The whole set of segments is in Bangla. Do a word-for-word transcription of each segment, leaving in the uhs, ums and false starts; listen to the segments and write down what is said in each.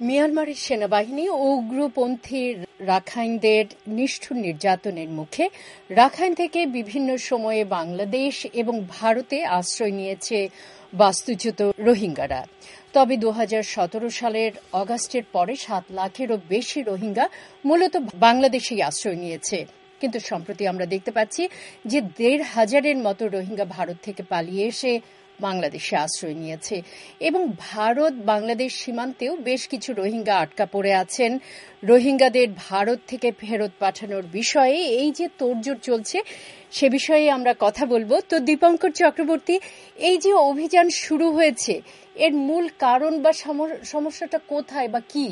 মিয়ানমারের সেনাবাহিনী ও উগ্রপন্থী রাখাইনদের নিষ্ঠুর নির্যাতনের মুখে রাখাইন থেকে বিভিন্ন সময়ে বাংলাদেশ এবং ভারতে আশ্রয় নিয়েছে বাস্তুচ্যুত রোহিঙ্গারা। তবে দু হাজার সতেরো সালের অগাস্টের পরে সাত লাখেরও বেশি রোহিঙ্গা মূলত বাংলাদেশেই আশ্রয় নিয়েছে। কিন্তু সম্প্রতি আমরা দেখতে পাচ্ছি যে দেড় হাজারের মতো রোহিঙ্গা ভারত থেকে পালিয়ে এসে বাংলাদেশে আশ্রয় নিয়েছে এবং ভারত বাংলাদেশ সীমান্তেও বেশ কিছু রোহিঙ্গা আটকা পড়ে আছেন। রোহিঙ্গাদের ভারত থেকে ফেরত পাঠানোর বিষয়ে এই যে তোড়জোড় চলছে সে বিষয়ে আমরা কথা বলবো। তো দীপঙ্কর চক্রবর্তী, এই যে অভিযান শুরু হয়েছে এর মূল কারণ বা সমস্যাটা কোথায় বা কি?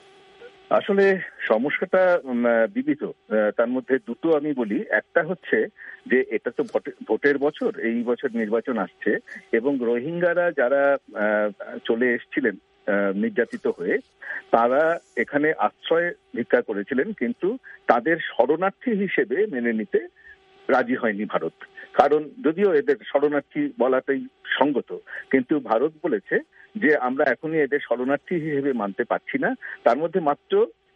আসলে সমস্যাটা বিবিধ, তার মধ্যে দুটো আমি বলি। একটা হচ্ছে যে এটা তো ভোটের বছর, এই বছর নির্বাচন আসছে এবং রোহিঙ্গারা যারা চলে এসেছিলেন নির্যাতিত হয়ে, তারা এখানে আশ্রয় ভিক্ষা করেছিলেন, কিন্তু তাদের শরণার্থী হিসেবে মেনে নিতে রাজি হয়নি ভারত। কারণ যদিও এদের শরণার্থী বলাটাই সঙ্গত, কিন্তু ভারত বলেছে যে আমরা এখনই এদের শরণার্থী হিসেবে মানতে পারছি না। তার মধ্যে মাত্র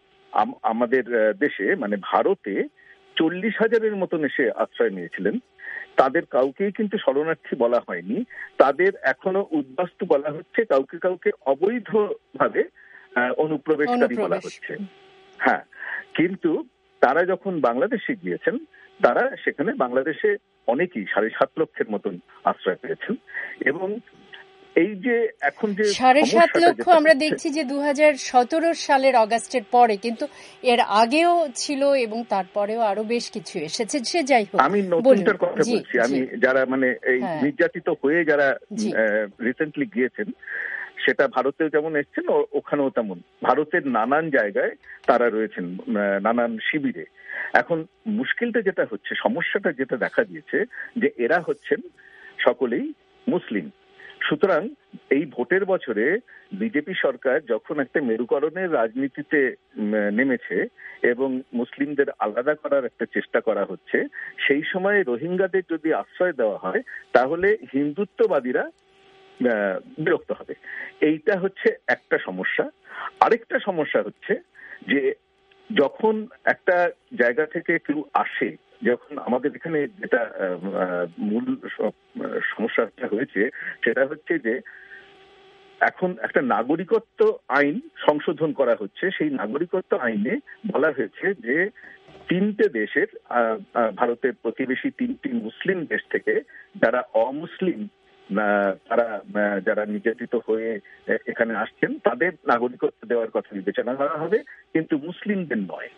আমাদের দেশে মানে ভারতে চল্লিশ হাজারের মতন এসে আশ্রয় নিয়েছিলেন, তাদের কাউকেই কিন্তু শরণার্থী বলা হয়নি। তাদের এখনো উদ্বাস্তু বলা হচ্ছে, কাউকে কাউকে অবৈধভাবে অনুপ্রবেশকারী বলা হচ্ছে। হ্যাঁ, কিন্তু তারা যখন বাংলাদেশে গিয়েছেন, তারা সেখানে বাংলাদেশে অনেকেই সাড়ে সাত লক্ষের মতন আশ্রয় পেয়েছেন। এবং এই যে এখন যে সাড়ে সাত লক্ষ আমরা দেখছি যে দু হাজার সতেরো সালের অগাস্টের পরে, কিন্তু এর আগেও ছিল এবং তারপরেও আরো বেশ কিছু এসেছে। সে যাই হোক, আমি নতুনটার কথা বলছি। আমি যারা মানে এই নির্যাতিত হয়ে যারা রিসেন্টলি গিয়েছেন, সেটা ভারতেও যেমন এসছেন ওখানেও তেমন ভারতের নানান জায়গায় তারা রয়েছেন, নানান শিবিরে। এখন মুশকিলটা যেটা হচ্ছে, সমস্যাটা যেটা দেখা দিয়েছে যে এরা হচ্ছেন সকলেই মুসলিম। সুতরাং এই ভোটের বছরে বিজেপি সরকার যখন একটা মেরুকরণের রাজনীতিতে নেমেছে এবং মুসলিমদের আলাদা করার একটা চেষ্টা করা হচ্ছে, সেই সময় রোহিঙ্গাদের যদি আশ্রয় দেওয়া হয় তাহলে হিন্দুত্ববাদীরা বিরক্ত হবে। এইটা হচ্ছে একটা সমস্যা। আরেকটা সমস্যা হচ্ছে যে যখন একটা জায়গা থেকে কেউ আসে, যখন আমাদের এখানে যেটা মূল সমস্যাটা হয়েছে সেটা হচ্ছে যে এখন একটা নাগরিকত্ব আইন সংশোধন করা হচ্ছে। সেই নাগরিকত্ব আইনে বলা হয়েছে যে তিনটে দেশের, ভারতের প্রতিবেশী তিনটি মুসলিম দেশ থেকে যারা অমুসলিম, তারা যারা নির্যাতিত হয়ে এখানে আসছেন, তাদের নাগরিকত্ব দেওয়ার কথা বিবেচনা করা হবে, কিন্তু মুসলিমদের নয়।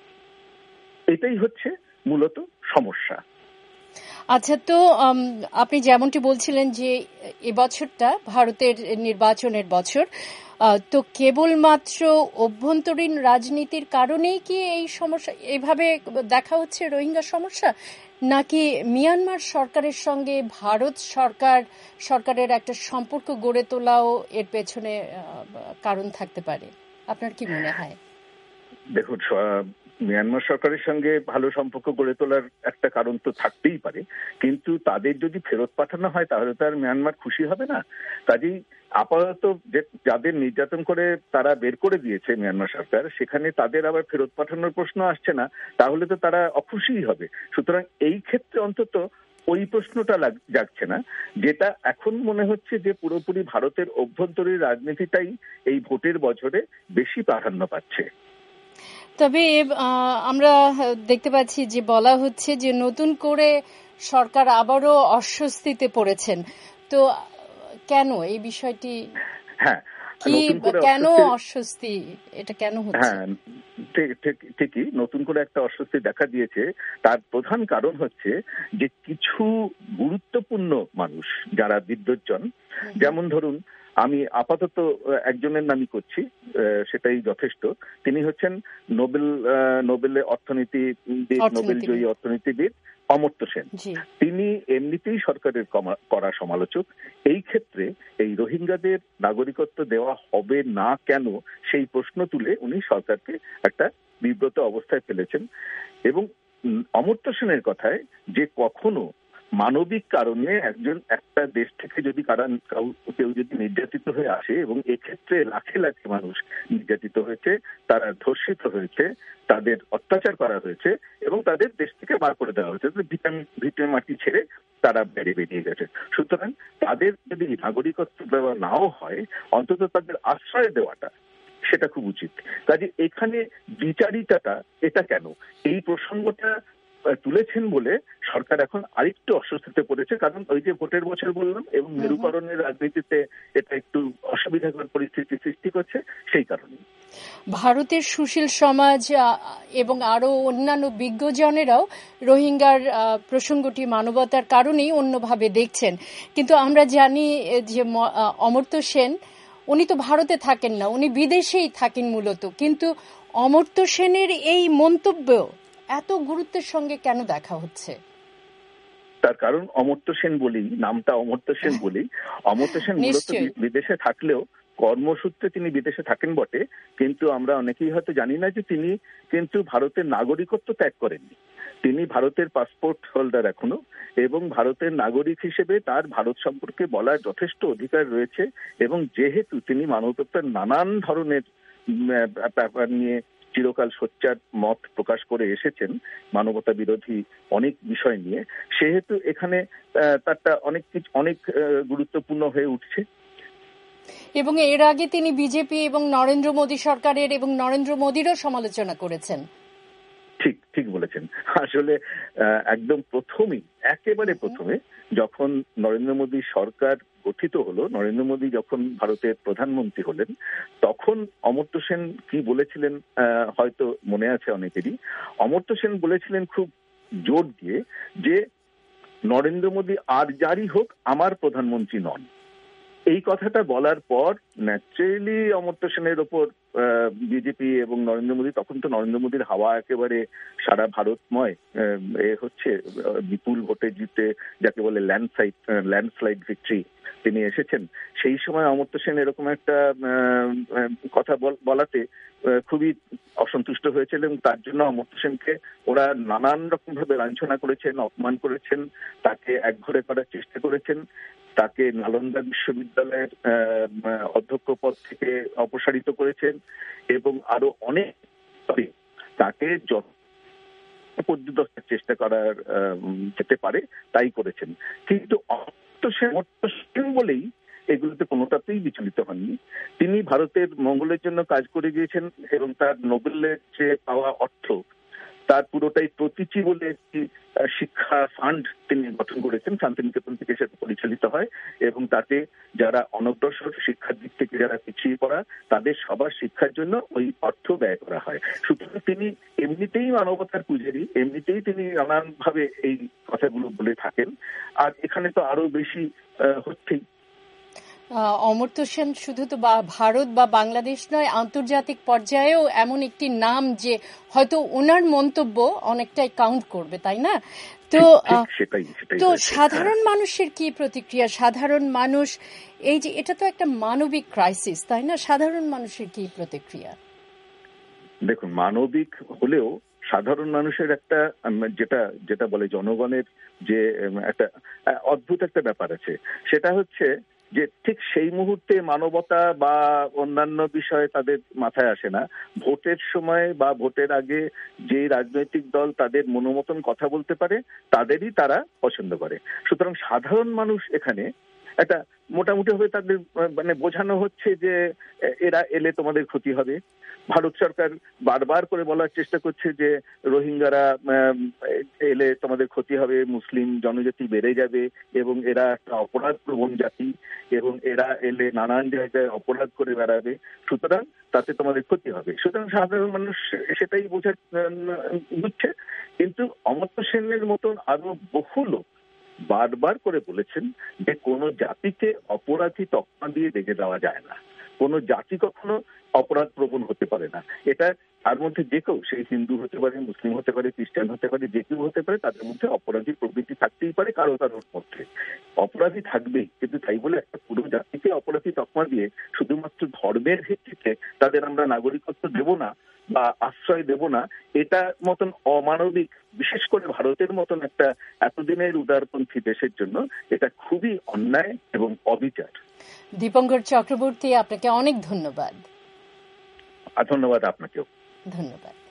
এটাই হচ্ছে মূলত সমস্যা। আচ্ছা, তো আপনি যেমনটি বলছিলেন যে এবছরটা ভারতের নির্বাচনের বছর, তো কেবলমাত্র অভ্যন্তরীণ রাজনীতির কারণেই কি এই সমস্যা এভাবে দেখা হচ্ছে রোহিঙ্গা সমস্যা, নাকি মিয়ানমার সরকারের সঙ্গে ভারত সরকার সরকারের একটা সম্পর্ক গড়ে তোলাও এর পেছনে কারণ থাকতে পারে? আপনার কি মনে হয়? দেখুন, মিয়ানমার সরকারের সঙ্গে ভালো সম্পর্ক গড়ে তোলার একটা কারণ তো থাকতেই পারে, কিন্তু তাদের যদি ফেরত পাঠানো হয় তাহলে তো আর মিয়ানমার খুশি হবে না। কাজেই আপাতত যাদের নির্যাতন করে তারা বের করে দিয়েছে মিয়ানমার সরকার, সেখানে তাদের আবার ফেরত পাঠানোর প্রশ্ন আসছে না, তাহলে তো তারা অখুশিই হবে। সুতরাং এই ক্ষেত্রে অন্তত ওই প্রশ্নটা জাগছে না। যেটা এখন মনে হচ্ছে যে পুরোপুরি ভারতের অভ্যন্তরীণ রাজনীতিটাই এই ভোটের বছরে বেশি প্রাধান্য পাচ্ছে। তবে আমরা দেখতে পাচ্ছি যে বলা হচ্ছে যে নতুন করে সরকার আবারও অস্বস্তিতে পড়েছেন। তো কেন এই বিষয়টি? হ্যাঁ, কি কেন অস্বস্তি, এটা কেন হচ্ছে? হ্যাঁ, ঠিকই নতুন করে একটা অস্বস্তি দেখা দিয়েছে। তার প্রধান কারণ হচ্ছে যে কিছু গুরুত্বপূর্ণ মানুষ যারা বিদ্বজ্জন, যেমন ধরুন আমি আপাতত একজনের নামই করছি, সেটাই যথেষ্ট। তিনি হচ্ছেন নোবেল নোবেলের অর্থনীতিবিদ, নোবেল জয়ী অর্থনীতিবিদ অমর্ত্য সেন। তিনি এমনিতেই সরকারের কড়া সমালোচক। এই ক্ষেত্রে এই রোহিঙ্গাদের নাগরিকত্ব দেওয়া হবে না কেন সেই প্রশ্ন তুলে উনি সরকারকে একটা বিব্রত অবস্থায় ফেলেছেন। এবং অমর্ত্য সেনের কথায় যে কখনো মানবিক কারণে একজন একটা দেশ থেকে যদি কারণ কেউ যদি নির্যাতিত হয়ে আসে, এবং এক্ষেত্রে লাখে লাখে মানুষ নির্যাতিত হয়েছে, তারা ধর্ষিত হয়েছে, তাদের অত্যাচার করা হয়েছে এবং তাদের দেশ থেকে বার করে দেওয়া হয়েছে, ভিটামিন ভিটে মাটি ছেড়ে তারা বেড়ে বেরিয়ে গেছে। সুতরাং তাদের যদি নাগরিকত্ব দেওয়া নাও হয়, অন্তত তাদের আশ্রয় দেওয়াটা সেটা খুব উচিত। কাজে এখানে বিচারিতাটা এটা কেন, এই প্রসঙ্গটা তুলেছেন বলে সরকার এখন আরেকটু অস্বস্তিতে পড়েছে। কারণ ওই যে ভোটের বছর বললাম এবং মেরুকরণের রাজনীতিতে এটা একটু অসুবিধাকর পরিস্থিতি সৃষ্টি করছে, সেই কারণে ভারতের সুশীল সমাজ এবং আরো অন্যান্য বিজ্ঞজনেরাও রোহিঙ্গার প্রসঙ্গটি মানবতার কারণেই অন্যভাবে দেখছেন। কিন্তু আমরা জানি যে অমর্ত্য সেন উনি তো ভারতে থাকেন না, উনি বিদেশেই থাকেন মূলত, কিন্তু অমর্ত্য সেনের এই মন্তব্য এত গুরুত্বের সঙ্গে কেন দেখা হচ্ছে? তার কারণ অমর্ত্য সেন বলেই, নামটা অমর্ত্য সেন বলেই, অমর্ত্য সেন মূলত বিদেশে থাকলেও কর্মসূত্রে তিনি বিদেশে থাকেন বটে, কিন্তু আমরা অনেকেই হয়তো জানি না যে তিনি কিন্তু ভারতের নাগরিকত্ব ত্যাগ করেননি। তিনি ভারতের পাসপোর্ট হোল্ডার এখনো, এবং ভারতের নাগরিক হিসেবে তার ভারত সম্পর্কে বলার যথেষ্ট অধিকার রয়েছে। এবং যেহেতু তিনি মানবতার নানান ধরনের ব্যাপার নিয়ে চিরকাল সোচ্চার মত প্রকাশ করে এসেছেন, মানবতা বিরোধী অনেক বিষয় নিয়ে, সেহেতু এখানে তারটা অনেক কিছু অনেক গুরুত্বপূর্ণ হয়ে উঠছে। এবং এর আগে তিনি বিজেপি এবং নরেন্দ্র মোদী সরকারের এবং নরেন্দ্র মোদীরও সমালোচনা করেছেন। ঠিক ঠিক বলেছেন। আসলে একদম প্রথমেই, একেবারে প্রথমে যখন নরেন্দ্র মোদী সরকার গঠিত হলো, নরেন্দ্র মোদী যখন ভারতের প্রধানমন্ত্রী হলেন, তখন অমর্ত্য সেন কি বলেছিলেন হয়তো মনে আছে অনেকেরই। অমর্ত্য সেন বলেছিলেন খুব জোর দিয়ে যে নরেন্দ্র মোদী আর যারই হোক আমার প্রধানমন্ত্রী নন। এই কথাটা বলার পর ন্যাচারালি অমর্ত্য সেনের ওপর বিজেপি এবং নরেন্দ্র মোদী, তখন তো নরেন্দ্র মোদীর হাওয়া একেবারে সারা ভারতময় এ হচ্ছে, বিপুল ভোটে জিতে যাকে বলে ল্যান্ডস্লাইড ল্যান্ডস্লাইড ভিক্টরি তিনি এসেছেন। সেই সময় অমর্ত্য সেন এরকম একটা কথা বলাতে খুবই অসন্তুষ্ট হয়েছিল এবং তার জন্য অমর্ত্য সেনকে ওরা নানান রকম ভাবে লাঞ্ছনা করেছেন, অপমান করেছেন, তাকে একঘরে করার চেষ্টা করেছেন, তাকে নালন্দা বিশ্ববিদ্যালয়ের অধ্যক্ষ পদ থেকে অপসারিত করেছেন এবং আরো অনেক তাকে যত পর্যন্ত চেষ্টা করার যেতে পারে তাই করেছেন। কিন্তু অমর্ত্য সেন বলেই এগুলোতে কোনোটাতেই বিচলিত হননি। তিনি ভারতের মঙ্গলের জন্য কাজ করে গিয়েছেন এবং তার নোবেলের যে পাওয়া অর্থ তার পুরোটাই প্রতীচি বলে একটি শিক্ষা ফান্ড তিনি গঠন করেছেন, শান্তিনিকেতন থেকে সেটা পরিচালিত হয় এবং তাতে যারা অনগ্রসর শিক্ষার দিক থেকে যারা পিছিয়ে পড়া তাদের সবার শিক্ষার জন্য ওই অর্থ ব্যয় করা হয়। সুতরাং তিনি এমনিতেই মানবতার পূজারী, এমনিতেই তিনি নানানভাবে এই কথাগুলো বলে থাকেন। আর এখানে তো আরো বেশি হচ্ছেই। অমর্ত্য সেন শুধু তো ভারত বা বাংলাদেশ নয়, আন্তর্জাতিক পর্যায়েও এমন একটি নাম যে হয়তো ওনার মন্তব্য অনেকটাই কাউন্ট করবে, তাই না? তো তো সাধারণ মানুষের কি প্রতিক্রিয়া? সাধারণ মানুষ, এই যে এটা তো একটা মানবিক ক্রাইসিস, তাই না? সাধারণ মানুষের কি প্রতিক্রিয়া? দেখুন, মানবিক হলেও সাধারণ মানুষের একটা যেটা যেটা বলে জনগণের যে একটা অদ্ভুত একটা ব্যাপার আছে, সেটা হচ্ছে যে ঠিক সেই মুহূর্তে মানবতা বা অন্যান্য বিষয়ে তাদের মাথায় আসে না। ভোটের সময় বা ভোটের আগে যে রাজনৈতিক দল তাদের মনোমতন কথা বলতে পারে তাদেরই তারা পছন্দ করে। সুতরাং সাধারণ মানুষ এখানে একটা মোটামুটি ভাবে তাদের মানে বোঝানো হচ্ছে যে এরা এলে তোমাদের ক্ষতি হবে। ভারত সরকার বারবার করে বলার চেষ্টা করছে যে রোহিঙ্গারা এলে তোমাদের ক্ষতি হবে, মুসলিম জনজাতি বেড়ে যাবে এবং এরা একটা অপরাধ প্রবণ জাতি এবং এরা এলে নানান জায়গায় অপরাধ করে বেড়াবে, সুতরাং তাতে তোমাদের ক্ষতি হবে। সুতরাং সাধারণ মানুষ সেটাই বোঝা বুঝছে। কিন্তু অমর্ত্য সেনের মতন আরো বহু লোক বারবার করে বলেছেন যে কোনো জাতিকে অপরাধী তকমা দিয়ে রেখে দেওয়া যায় না, কোনো জাতি কখনো অপরাধ প্রবণ হতে পারে না। এটা তার মধ্যে যে কেউ, সেই হিন্দু হতে পারে, মুসলিম হতে পারে, খ্রিস্টান হতে পারে, যে কেউ হতে পারে, তাদের মধ্যে অপরাধী প্রবৃত্তি থাকতেই পারে, কারো কারোর মধ্যে অপরাধী থাকবেই। কিন্তু তাই বলে একটা পুরো জাতিকে অপরাধী তকমা দিয়ে শুধুমাত্র ধর্মের ভিত্তিতে তাদের আমরা নাগরিকত্ব দেব না বা আশ্রয় দেব না, এটা মতন অমানবিক, বিশেষ করে ভারতের মতন একটা এতদিনের উদারপন্থী দেশের জন্য এটা খুবই অন্যায় এবং অবিচার। দীপঙ্কর চক্রবর্তী, আপনাকে অনেক ধন্যবাদ। ধন্যবাদ আপনাকেও। ধন্যবাদ।